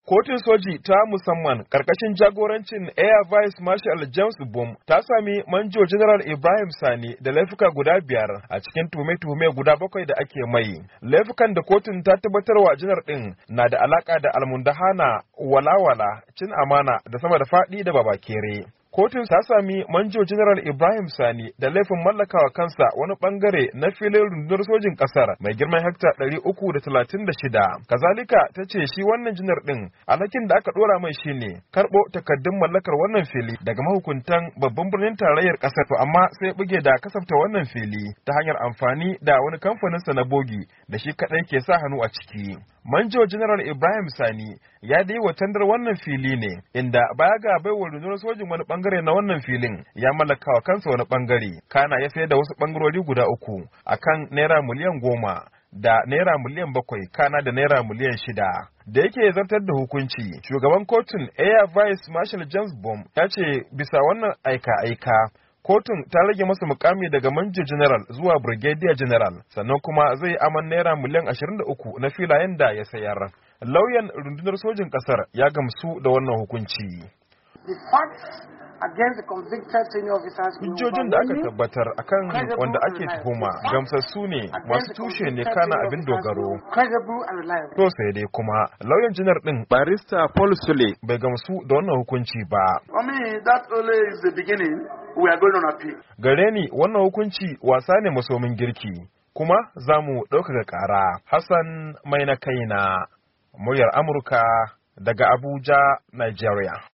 Kotun soji ta musamman ƙarƙashin jagorancin Air Vice Marshal James Bum ta sami Manjo General Ibrahim Sani da laifuka guda 5 a cikin tuhume-tuhume guda 7 da ake mai. Laifukan da kotun ta tabbatarwa janar ɗin na da alaƙa da almundahana, walawala, cin amana da sama da faɗi da babakere. Kotun ta sami Manjo General Ibrahim Sani da laifin mallakawa kansa wani bangare na filin rundunar sojin kasar mai girman hekta 336. Kazalika ta ce shi wannan janar din alhakin da aka dora mai shine karbo takaddun mallakar wannan fili daga mahukuntan babban birnin tarayyar kasar, to amma sai buge da kasafta wannan fili ta hanyar amfani da wani kamfanin sa na bogi da shi kadai ke sa hannu a ciki. Manjo General Ibrahim Sani ya dai watandar wannan fili ne inda baya ga baiwa rundunar sojin wani bangare na wannan filin ya mallaka wa kansa wani bangare, kana ya sayar da wasu bangarori guda 3 akan naira miliyan 10 da naira miliyan 7 kana da naira miliyan 6. Da yake zartar da hukunci, shugaban kotun Air Vice Marshal James Bum ya ce bisa wannan aika-aika kotun ta rage masa mukami daga Manjo General zuwa Brigadier General, sannan kuma zai aman naira miliyan 23 na filayen da ya sayar. Lauyan rundunar sojin kasar ya gamsu da wannan hukunci. Hujjojin da aka tabbatar akan wanda ake tuhuma gamsassu ne, masu tushe ne, kana abin dogaro. To sai dai kuma lauyan janar din barista Paul Sule bai gamsu da wannan hukunci ba. Gare ni wannan hukunci wasa ne masomin girki, kuma za mu ɗaukaka ƙara. Hassan mai na kaina, muryar Amurka daga Abuja, Nigeria.